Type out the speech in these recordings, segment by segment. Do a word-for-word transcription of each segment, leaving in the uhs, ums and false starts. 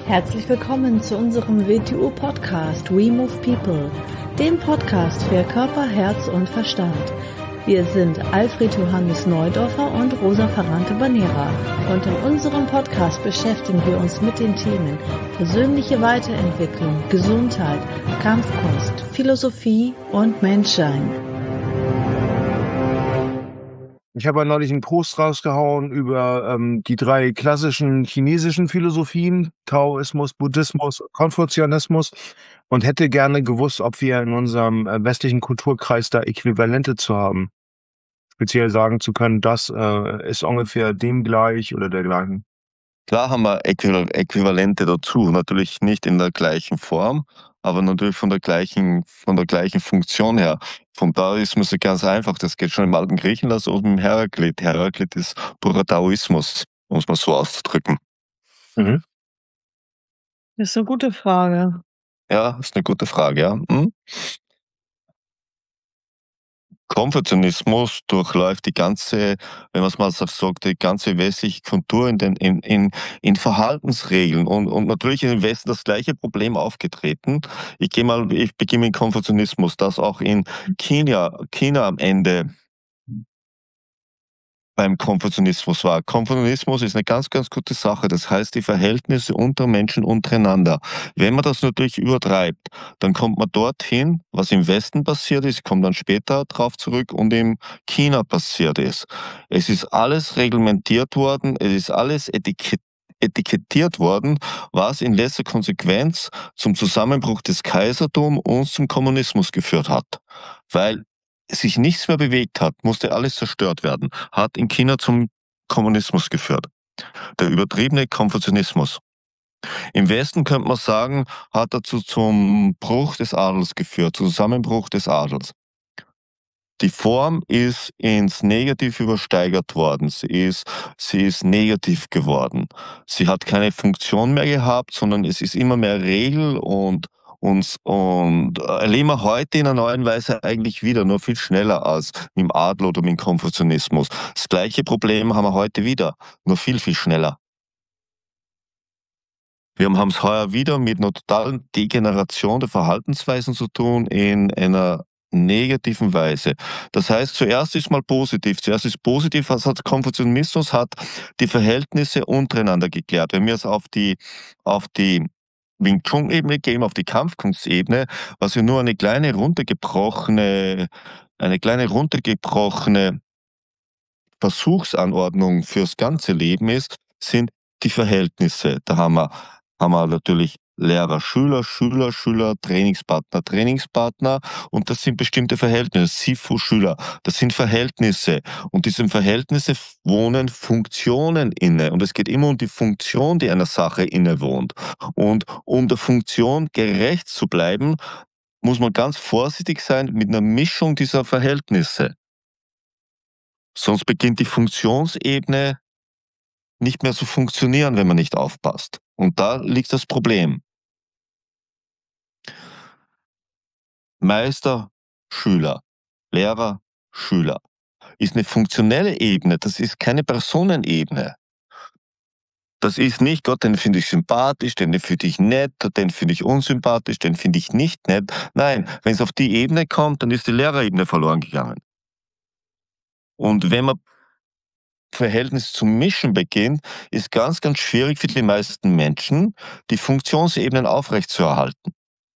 Herzlich willkommen zu unserem W T U-Podcast We Move People, dem Podcast für Körper, Herz und Verstand. Wir sind Alfred Johannes Neudorfer und Rosa Ferrante-Banera und in unserem Podcast beschäftigen wir uns mit den Themen persönliche Weiterentwicklung, Gesundheit, Kampfkunst, Philosophie und Menschsein. Ich habe ja neulich einen Post rausgehauen über ähm, die drei klassischen chinesischen Philosophien, Taoismus, Buddhismus, Konfuzianismus, und hätte gerne gewusst, ob wir in unserem äh, westlichen Kulturkreis da Äquivalente zu haben. Speziell sagen zu können, das äh, ist ungefähr dem gleich oder dergleichen. Klar haben wir Äquival- Äquivalente dazu, natürlich nicht in der gleichen Form, aber natürlich von der gleichen, von der gleichen Funktion her. Vom Taoismus ist ganz einfach, das geht schon im alten Griechenland und im Heraklit. Heraklit ist purer Taoismus, um es mal so auszudrücken. Mhm. Das ist eine gute Frage. Ja, ist eine gute Frage, ja. Hm? Konfuzianismus durchläuft die ganze, wenn man es mal so sagt, die ganze westliche Kultur in den in, in, in Verhaltensregeln und, und natürlich im Westen das gleiche Problem aufgetreten. Ich gehe mal, ich beginne mit Konfuzianismus, das auch in China, China am Ende beim Konfuzianismus war. Konfuzianismus ist eine ganz, ganz gute Sache. Das heißt, die Verhältnisse unter Menschen untereinander. Wenn man das natürlich übertreibt, dann kommt man dorthin, was im Westen passiert ist, kommt dann später drauf zurück und in China passiert ist. Es ist alles reglementiert worden, es ist alles etikett etikettiert worden, was in letzter Konsequenz zum Zusammenbruch des Kaisertums und zum Kommunismus geführt hat. Weil sich nichts mehr bewegt hat, musste alles zerstört werden, hat in China zum Kommunismus geführt. Der übertriebene Konfuzianismus. Im Westen könnte man sagen, hat dazu zum Bruch des Adels geführt, zum Zusammenbruch des Adels. Die Form ist ins Negativ übersteigert worden. Sie ist, sie ist negativ geworden. Sie hat keine Funktion mehr gehabt, sondern es ist immer mehr Regel und und, und erleben wir heute in einer neuen Weise eigentlich wieder, nur viel schneller als mit dem Adel oder mit dem Konfuzianismus. Das gleiche Problem haben wir heute wieder, nur viel, viel schneller. Wir haben es heuer wieder mit einer totalen Degeneration der Verhaltensweisen zu tun in einer negativen Weise. Das heißt, zuerst ist mal positiv. Zuerst ist positiv, was hat Konfuzianismus hat die Verhältnisse untereinander geklärt. Wenn wir es auf die, auf die Wing Chun-Ebene gehen, auf die Kampfkunstebene, was ja nur eine kleine runtergebrochene, eine kleine runtergebrochene Versuchsanordnung fürs ganze Leben ist, sind die Verhältnisse. Da haben wir, haben wir natürlich Lehrer, Schüler, Schüler, Schüler, Trainingspartner, Trainingspartner und das sind bestimmte Verhältnisse. Sifu, Schüler, das sind Verhältnisse und diesen Verhältnisse wohnen Funktionen inne und es geht immer um die Funktion, die einer Sache innewohnt. Und um der Funktion gerecht zu bleiben, muss man ganz vorsichtig sein mit einer Mischung dieser Verhältnisse. Sonst beginnt die Funktionsebene nicht mehr zu funktionieren, wenn man nicht aufpasst. Und da liegt das Problem. Meister, Schüler, Lehrer, Schüler ist eine funktionelle Ebene, das ist keine Personenebene. Das ist nicht, Gott, den finde ich sympathisch, den finde ich nett, den finde ich unsympathisch, den finde ich nicht nett. Nein, wenn es auf die Ebene kommt, dann ist die Lehrerebene verloren gegangen. Und wenn man Verhältnis zum Mischen beginnt, ist ganz, ganz schwierig für die meisten Menschen, die Funktionsebenen aufrechtzuerhalten.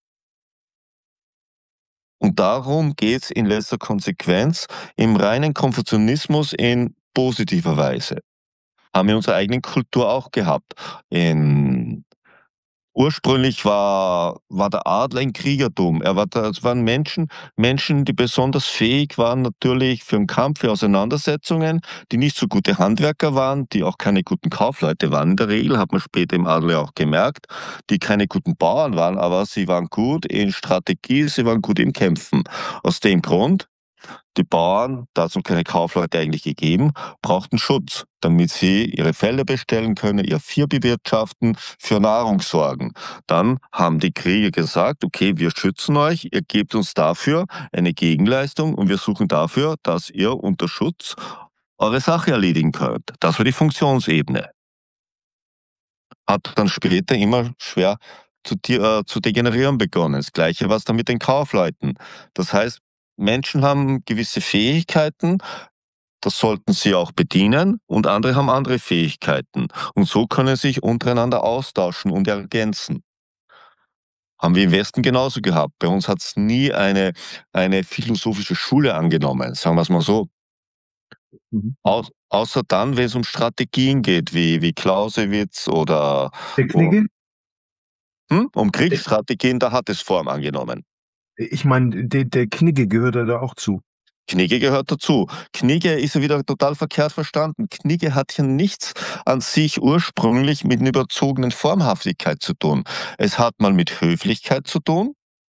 Und darum geht es in letzter Konsequenz im reinen Konfuzianismus in positiver Weise. Haben wir unsere eigene Kultur auch gehabt. In Ursprünglich war, war der Adler ein Kriegertum. Er war, es waren Menschen, Menschen, die besonders fähig waren natürlich für den Kampf, für Auseinandersetzungen, die nicht so gute Handwerker waren, die auch keine guten Kaufleute waren in der Regel, hat man später im Adel ja auch gemerkt, die keine guten Bauern waren, aber sie waren gut in Strategie, sie waren gut im Kämpfen. Aus dem Grund, die Bauern, dazu keine Kaufleute eigentlich gegeben, brauchten Schutz, damit sie ihre Felder bestellen können, ihr Vieh bewirtschaften, für Nahrung sorgen. Dann haben die Krieger gesagt, okay, wir schützen euch, ihr gebt uns dafür eine Gegenleistung und wir suchen dafür, dass ihr unter Schutz eure Sache erledigen könnt. Das war die Funktionsebene. hat dann später immer schwer zu, de äh, zu degenerieren begonnen. Das Gleiche war es dann mit den Kaufleuten. Das heißt, Menschen haben gewisse Fähigkeiten, das sollten sie auch bedienen, und andere haben andere Fähigkeiten. Und so können sie sich untereinander austauschen und ergänzen. Haben wir im Westen genauso gehabt. Bei uns hat es nie eine eine philosophische Schule angenommen, sagen wir es mal so. Mhm. Aus außer dann, wenn es um Strategien geht, wie wie Clausewitz oder Der o Knigge? hm, um Äh, Kriegsstrategien, da hat es Form angenommen. ich meine, der der Knigge gehört ja da auch zu. Knigge gehört dazu. Knigge ist ja wieder total verkehrt verstanden. Knigge hat ja nichts an sich ursprünglich mit 'ner überzogenen Formhaftigkeit zu tun. Es hat mal mit Höflichkeit zu tun.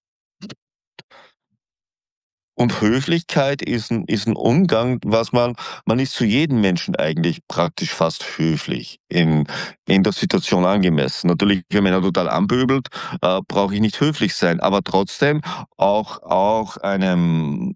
Und Höflichkeit ist 'n ist 'n Umgang, was man man ist zu jedem Menschen eigentlich praktisch fast höflich in in der Situation angemessen. Natürlich, wenn man einen total anpöbelt, äh, brauche ich nicht höflich sein, aber trotzdem auch auch einem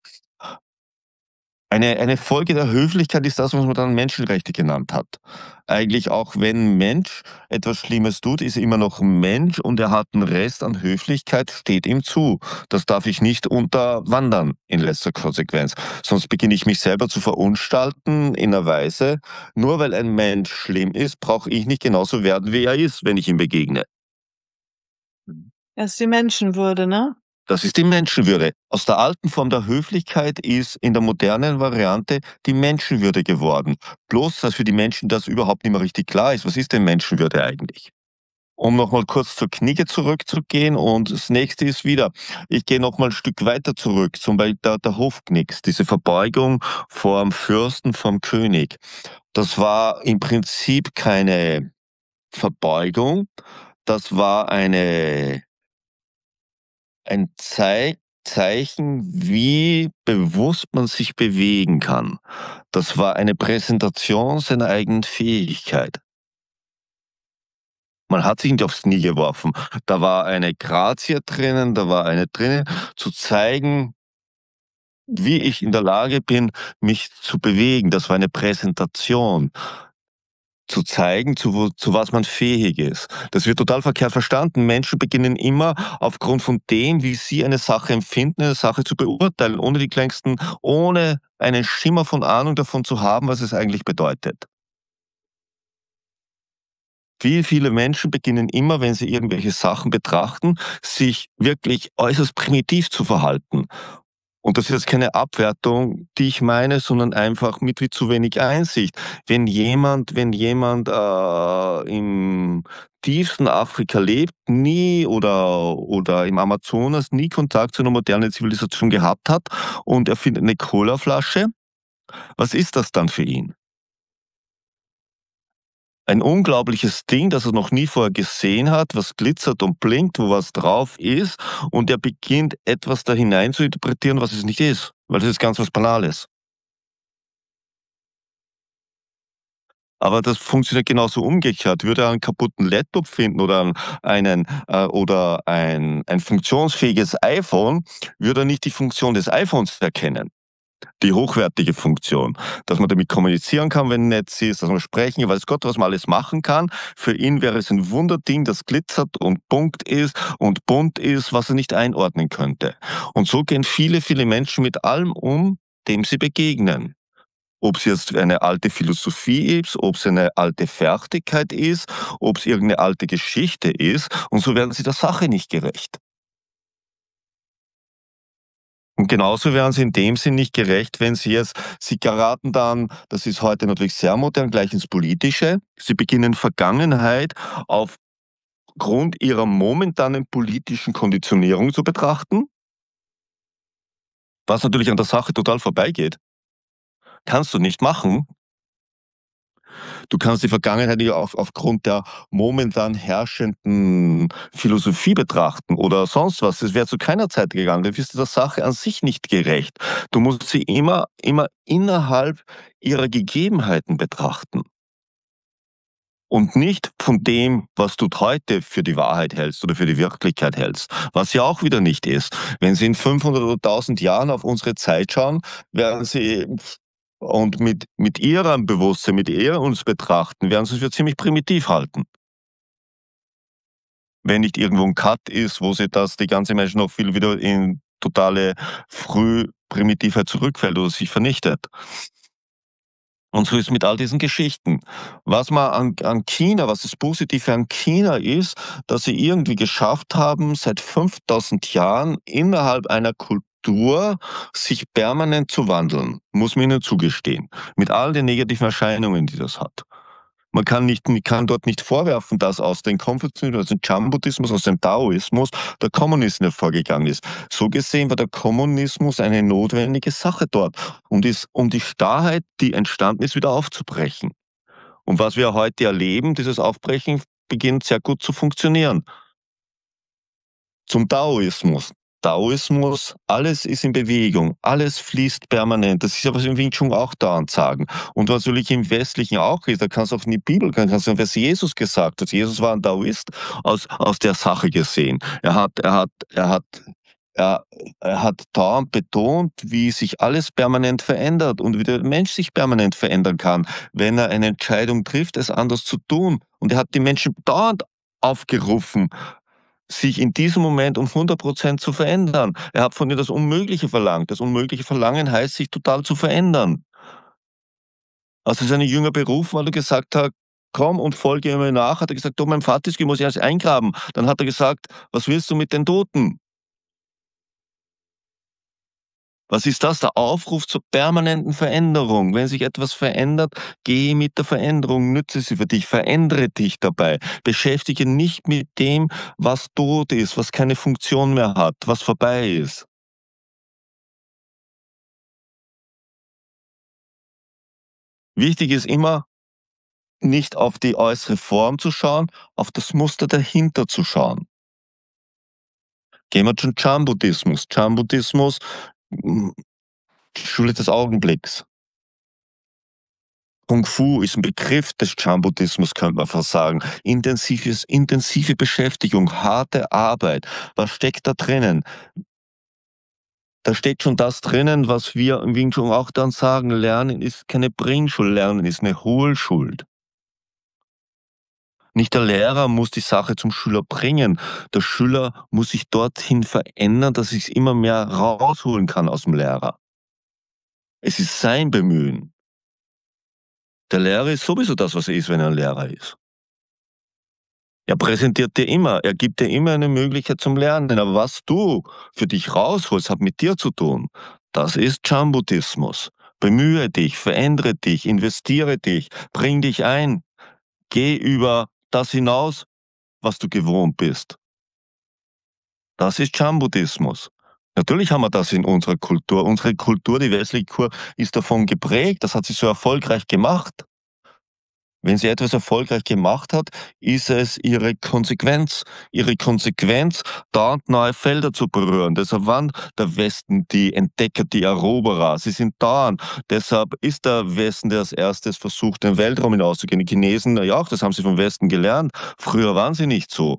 eine eine Folge der Höflichkeit ist das, was man dann Menschenrechte genannt hat. Eigentlich auch wenn 'n Mensch etwas Schlimmes tut, ist er immer noch 'n Mensch, und er hat 'n Rest an Höflichkeit steht ihm zu. Das darf ich nicht unterwandern in letzter Konsequenz. Sonst beginne ich mich selber zu verunstalten in 'ner Weise, nur weil ein Mensch schlimm ist, brauche ich nicht genauso werden, wie er ist, wenn ich ihm begegne. Das ist die Menschenwürde, ne? Das ist die Menschenwürde. Aus der alten Form der Höflichkeit ist in der modernen Variante die Menschenwürde geworden. Bloß, dass für die Menschen das überhaupt nicht mehr richtig klar ist. Was ist denn Menschenwürde eigentlich? Um noch mal kurz zur Knigge zurückzugehen, und das Nächste ist wieder, ich gehe noch mal 'n Stück weiter zurück, zum Beispiel der der Hofknicks, diese Verbeugung vorm Fürsten, vorm König. Das war im Prinzip keine Verbeugung, das war eine ein Zei Zeichen, wie bewusst man sich bewegen kann. Das war eine Präsentation seiner eigenen Fähigkeit. Man hat sich nicht aufs Knie geworfen. Da war eine Grazie drinnen, da war eine drinnen, zu zeigen, wie ich in der Lage bin, mich zu bewegen. Das war eine Präsentation. Zu zeigen, zu wo zu was man fähig ist. Das wird total verkehrt verstanden. Menschen beginnen immer aufgrund von dem, wie sie eine Sache empfinden, eine Sache zu beurteilen, ohne die kleinsten ohne einen Schimmer von Ahnung davon zu haben, was es eigentlich bedeutet. Viel viele Menschen beginnen immer, wenn sie irgendwelche Sachen betrachten, sich wirklich äußerst primitiv zu verhalten. Und das ist jetzt keine Abwertung, die ich meine, sondern einfach mit wie zu wenig Einsicht. Wenn jemand wenn jemand, äh, im tiefsten Afrika lebt, nie oder oder im Amazonas nie Kontakt zu 'ner modernen Zivilisation gehabt hat und er findet 'ne Colaflasche, was ist das dann für ihn? Ein unglaubliches Ding, das er noch nie vorher gesehen hat, was glitzert und blinkt, wo was drauf ist, und er beginnt etwas da hinein zu interpretieren, was es nicht ist, weil das ist ganz was Banales. Aber das funktioniert genauso umgekehrt. Würde er einen kaputten Laptop finden oder 'n einen äh, oder ein ein funktionsfähiges iPhone, würde er nicht die Funktion des iPhones erkennen, die hochwertige Funktion, dass man damit kommunizieren kann, wenn Netz ist, dass man sprechen, weiß Gott, was man alles machen kann. Für ihn wäre es ein Wunderding, das glitzert und punkt ist und bunt ist, was er nicht einordnen könnte. Und so gehen viele, viele Menschen mit allem um, dem sie begegnen. Ob's jetzt eine alte Philosophie ist, ob's eine alte Fertigkeit ist, ob's irgend 'ne alte Geschichte ist, und so werden sie der Sache nicht gerecht. Und genauso werden sie in dem Sinn nicht gerecht, wenn sie jetzt sie geraten dann, das ist heute natürlich sehr modern, gleich ins Politische. Sie beginnen Vergangenheit aufgrund ihrer momentanen politischen Konditionierung zu betrachten was natürlich an der Sache total vorbeigeht. Kannst du nicht machen. Du kannst die Vergangenheit ja auf aufgrund der momentan herrschenden Philosophie betrachten oder sonst was. Das wäre zu keiner Zeit gegangen. Du wirst der Sache an sich nicht gerecht. Du musst sie immer immer innerhalb ihrer Gegebenheiten betrachten. Und nicht von dem, was du heute für die Wahrheit hältst oder für die Wirklichkeit hältst, was ja auch wieder nicht ist. Wenn Sie in fünfhundert oder tausend Jahren auf unsere Zeit schauen, werden Sie und mit mit Ihrem Bewusstsein, mit ihr uns betrachten, werden Sie es für ziemlich primitiv halten. wenn nicht irgendwo ein Cut ist, wo sie das die ganze Mensch noch viel wieder in totale Frühprimitivheit zurückfällt oder sich vernichtet. Und so ist mit all diesen Geschichten. Was man an an China was das Positive an China ist, dass sie irgendwie geschafft haben, seit fünftausend Jahren innerhalb einer Kultur sich permanent zu wandeln, muss man ihnen zugestehen, mit all den negativen Erscheinungen, die das hat. Man kann nicht man kann dort nicht vorwerfen, dass aus dem Konfuzianismus, aus dem Chan-Buddhismus, aus dem Daoismus der Kommunismus hervorgegangen ist. So gesehen war der Kommunismus eine notwendige Sache dort, um dies um die Starrheit, die entstanden ist, wieder aufzubrechen. Und was wir heute erleben, dieses Aufbrechen beginnt sehr gut zu funktionieren. Zum Daoismus. Daoismus, alles ist in Bewegung, alles fließt permanent. Das ist ja, was wir im Wing Chun auch dauernd sagen. Und was natürlich im Westlichen auch ist, da kannst du auch in die Bibel, kannst du, was Jesus gesagt hat. Jesus war ein Daoist aus, aus der Sache gesehen. Er hat, er hat, er hat, er, er hat dauernd betont, wie sich alles permanent verändert und wie der Mensch sich permanent verändern kann, wenn er eine Entscheidung trifft, es anders zu tun. Und er hat die Menschen dauernd aufgerufen, sich in diesem Moment um hundert Prozent zu verändern. Er hat von dir das Unmögliche verlangt. Das Unmögliche Verlangen heißt, sich total zu verändern. Als er seine Jünger berufen, weil er gesagt hat: „Komm und folge mir nach“, hat er gesagt: „Du, mein Vater ist, ich muss ihn erst eingraben.“ Dann hat er gesagt: „Was willst du mit den Toten?“ Was ist das? Der Aufruf zur permanenten Veränderung. Wenn sich etwas verändert, gehe mit der Veränderung, nütze sie für dich, verändere dich dabei. Beschäftige nicht mit dem, was tot ist, was keine Funktion mehr hat, was vorbei ist. Wichtig ist immer, nicht auf die äußere Form zu schauen, auf das Muster dahinter zu schauen. Gehen wir zum Chan-Buddhismus. Chan-Buddhismus, hm, die Schule des Augenblicks. Kung Fu ist ein Begriff des Chan-Buddhismus, könnte man fast sagen. Intensives intensive Beschäftigung, harte Arbeit. Was steckt da drinnen? Da steckt schon das drinnen, was wir im Wing Chun auch dann sagen: Lernen ist keine Bringschuld, Lernen ist eine Holschuld. Nicht der Lehrer muss die Sache zum Schüler bringen. Der Schüler muss sich dorthin verändern, dass ich's immer mehr rausholen kann aus dem Lehrer. Es ist sein Bemühen. Der Lehrer ist sowieso das, was er ist, wenn er ein Lehrer ist. Er präsentiert dir immer, er gibt dir immer eine Möglichkeit zum Lernen, aber was du für dich rausholst, hat mit dir zu tun. Das ist Chan-Buddhismus. Bemühe dich, verändere dich, investiere dich, bring dich ein. Geh über das hinaus, was du gewohnt bist. Das ist Chan-Buddhismus. Natürlich haben wir das in unserer Kultur. Unsere Kultur, die westliche Kultur, ist davon geprägt. Das hat sie so erfolgreich gemacht. Wenn sie etwas erfolgreich gemacht hat, ist es ihre Konsequenz. Ihre Konsequenz, dauernd neue Felder zu berühren. Deshalb waren der Westen die Entdecker, die Eroberer. Sie sind dauernd. Deshalb ist der Westen, der als erstes versucht, den Weltraum hinauszugehen. Die Chinesen, ja auch, das haben sie vom Westen gelernt. Früher waren sie nicht so.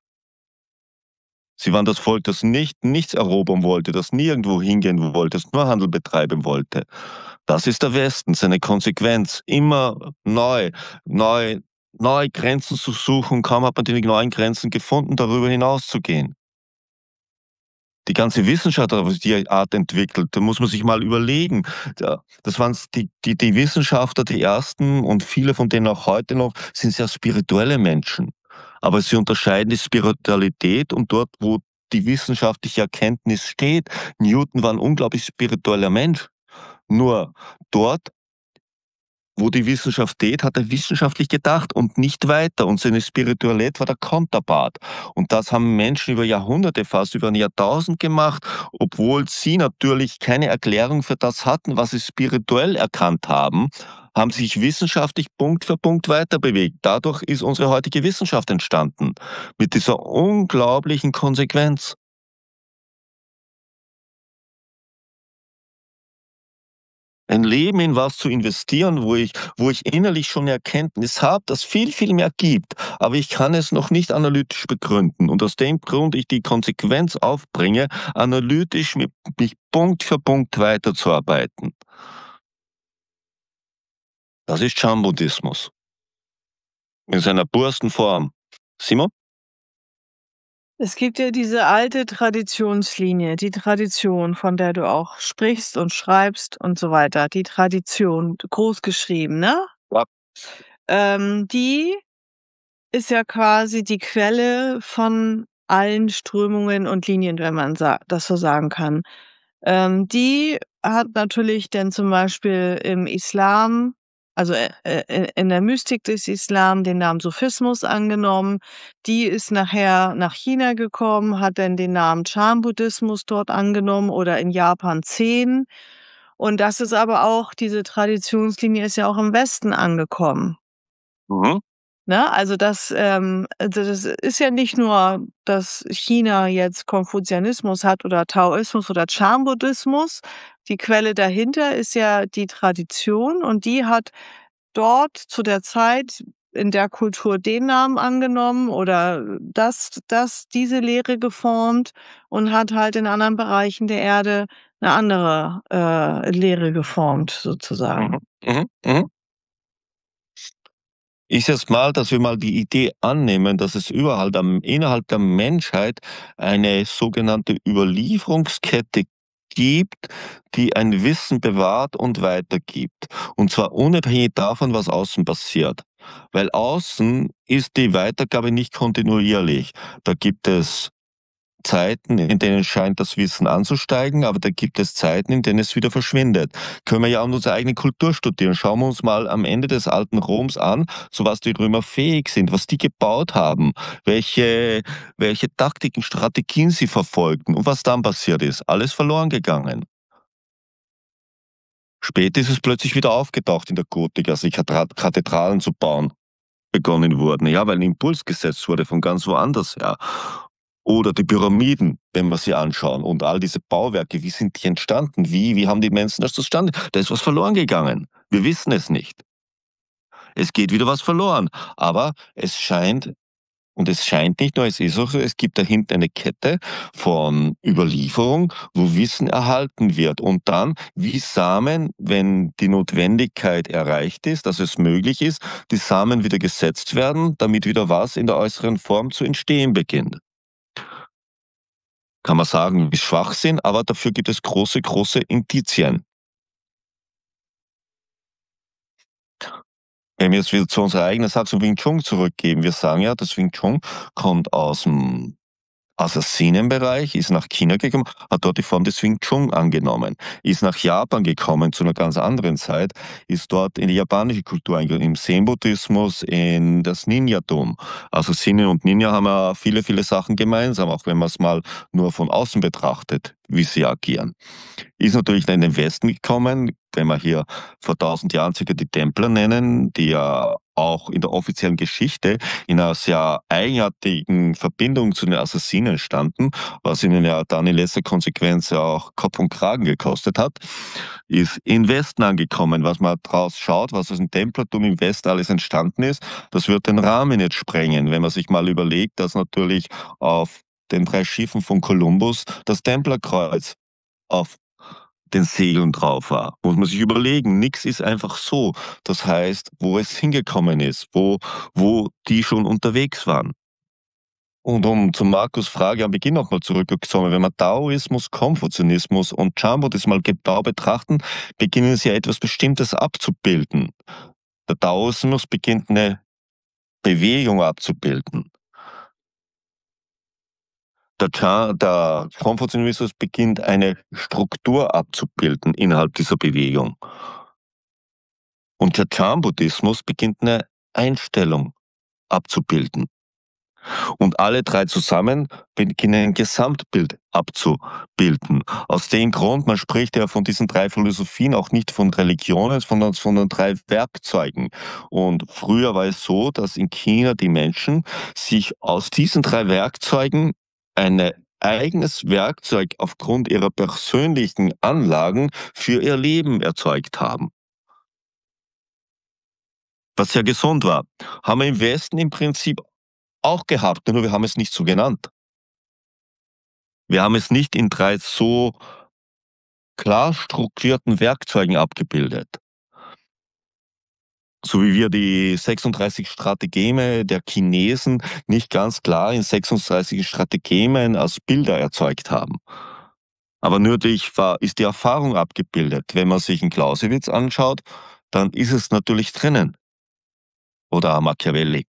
Sie waren das Volk, das nicht nichts erobern wollte, das nirgendwo hingehen wollte, das nur Handel betreiben wollte. Das ist der Westen, seine Konsequenz. Immer neu, neu, neue Grenzen zu suchen. Kaum hat man die neuen Grenzen gefunden, darüber hinauszugehen. Die ganze Wissenschaft hat auf die Art entwickelt. Da muss man sich mal überlegen. Da das waren die die die Wissenschaftler, die ersten und viele von denen auch heute noch, sind sehr spirituelle Menschen. Aber sie unterscheiden die Spiritualität und dort, wo die wissenschaftliche Erkenntnis steht. Newton war ein unglaublich spiritueller Mensch. Nur dort, wo die Wissenschaft steht, hat er wissenschaftlich gedacht und nicht weiter. Und seine Spiritualität war der Konterpart. Und das haben Menschen über Jahrhunderte, fast über ein Jahrtausend gemacht, obwohl sie natürlich keine Erklärung für das hatten, was sie spirituell erkannt haben, haben sich wissenschaftlich Punkt für Punkt weiterbewegt. Dadurch ist unsere heutige Wissenschaft entstanden. Mit dieser unglaublichen Konsequenz. Ein Leben in was zu investieren, wo ich wo ich innerlich schon 'ne Erkenntnis habe, das viel, viel mehr gibt, aber ich kann es noch nicht analytisch begründen und aus dem Grund ich die Konsequenz aufbringe, analytisch mit mich Punkt für Punkt weiterzuarbeiten. Das ist Chan-Buddhismus in seiner pursten Form. Simon? Es gibt ja diese alte Traditionslinie, die Tradition, von der du auch sprichst und schreibst und so weiter. Die Tradition, groß geschrieben, ne? Ja. Ähm, die ist ja quasi die Quelle von allen Strömungen und Linien, wenn man sa das so sagen kann. Ähm, die hat natürlich dann zum Beispiel im Islam, also, äh, äh, in der Mystik des Islam den Namen Sufismus angenommen. Die ist nachher nach China gekommen, hat dann den Namen Chan-Buddhismus dort angenommen oder in Japan Zen. Und das ist aber auch diese Traditionslinie ist ja auch im Westen angekommen. Mhm. Ne? Also das, ähm also das ist ja nicht nur, dass China jetzt Konfuzianismus hat oder Taoismus oder Chan-Buddhismus. Die Quelle dahinter ist ja die Tradition und die hat dort zu der Zeit in der Kultur den Namen angenommen oder das das diese Lehre geformt und hat halt in anderen Bereichen der Erde 'ne andere, äh, Lehre geformt sozusagen. Mhm. Mhm. Mhm. Ist jetzt mal, dass wir mal die Idee annehmen, dass es überall am innerhalb der Menschheit eine sogenannte Überlieferungskette gibt, die ein Wissen bewahrt und weitergibt. Und zwar unabhängig davon, was außen passiert. Weil außen ist die Weitergabe nicht kontinuierlich. Da gibt es Zeiten, in denen scheint das Wissen anzusteigen, aber da gibt es Zeiten, in denen es wieder verschwindet. Können wir ja an unserer eigenen Kultur studieren. Schauen wir uns mal am Ende des alten Roms an, zu was die Römer fähig sind, was die gebaut haben, welche, welche Taktiken, Strategien sie verfolgten und was dann passiert ist. Alles verloren gegangen. Später ist es plötzlich wieder aufgetaucht in der Gotik, als die Kathedra- Kathedralen zu bauen begonnen wurden. Ja, weil ein Impuls gesetzt wurde von ganz woanders her. Oder die Pyramiden, wenn wir sie anschauen und all diese Bauwerke, wie sind die entstanden? Wie, wie haben die Menschen das zustande? Da ist was verloren gegangen. Wir wissen es nicht. Es geht wieder was verloren. Aber es scheint, und es scheint nicht nur, es ist auch so, es gibt dahinter eine Kette von Überlieferung, wo Wissen erhalten wird. Und dann, wie Samen, wenn die Notwendigkeit erreicht ist, dass es möglich ist, die Samen wieder gesetzt werden, damit wieder was in der äußeren Form zu entstehen beginnt. Kann man sagen, ist Schwachsinn, aber dafür gibt es große, große Indizien. Wenn wir jetzt wieder zu unserer eigenen Sache zum Wing Chun zurückgehen, wir sagen ja, das Wing Chun kommt aus dem Assassinenbereich, ist nach China gekommen, hat dort die Form des Wing Chun angenommen, ist nach Japan gekommen zu einer ganz anderen Zeit, ist dort in die japanische Kultur eingegangen, im Zen-Buddhismus, in das Ninjatum. Also Zen und Ninja haben ja viele, viele Sachen gemeinsam, auch wenn man es mal nur von außen betrachtet, wie sie agieren. Ist natürlich dann in den Westen gekommen, wenn wir hier vor tausend Jahren circa die Templer nennen, die ja auch in der offiziellen Geschichte in einer sehr eigenartigen Verbindung zu den Assassinen standen, was ihnen ja dann in letzter Konsequenz ja auch Kopf und Kragen gekostet hat, ist in Westen angekommen. Was man draus schaut, was aus dem Templertum im Westen alles entstanden ist, das wird den Rahmen jetzt sprengen, wenn man sich mal überlegt, dass natürlich auf den drei Schiffen von Kolumbus das Templerkreuz auf den Segeln drauf war. Muss man sich überlegen, nix ist einfach so. Das heißt, wo es hingekommen ist, wo wo die schon unterwegs waren. Und um zu Markus' Frage am Beginn noch mal zurückzukommen, wenn wir Taoismus, Konfuzianismus und Chan-Buddhismus mal genau betrachten, beginnen sie ja etwas Bestimmtes abzubilden. Der Taoismus beginnt eine Bewegung abzubilden. Der Chan der Konfuzianismus beginnt eine Struktur abzubilden innerhalb dieser Bewegung. Und der Chan-Buddhismus beginnt eine Einstellung abzubilden. Und alle drei zusammen beginnen ein Gesamtbild abzubilden. Aus dem Grund, man spricht ja von diesen drei Philosophien auch nicht von Religionen, sondern von den drei Werkzeugen. Und früher war es so, dass in China die Menschen sich aus diesen drei Werkzeugen ein eigenes Werkzeug aufgrund ihrer persönlichen Anlagen für ihr Leben erzeugt haben. Was sehr gesund war. Haben wir im Westen im Prinzip auch gehabt, nur wir haben es nicht so genannt. Wir haben es nicht in drei so klar strukturierten Werkzeugen abgebildet. So wie wir die sechsunddreißig Strategeme der Chinesen nicht ganz klar in sechsunddreißig Strategemen als Bilder erzeugt haben. Aber natürlich war, ist die Erfahrung abgebildet. Wenn man sich einen Clausewitz anschaut, dann ist es natürlich drinnen. Oder Machiavelli.